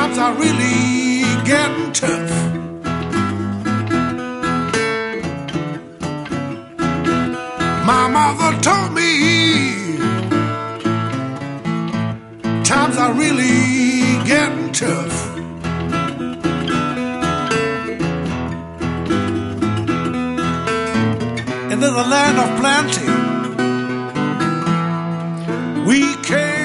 times are really getting tough. My mother told me times are really getting tough. And in the land of plenty, we can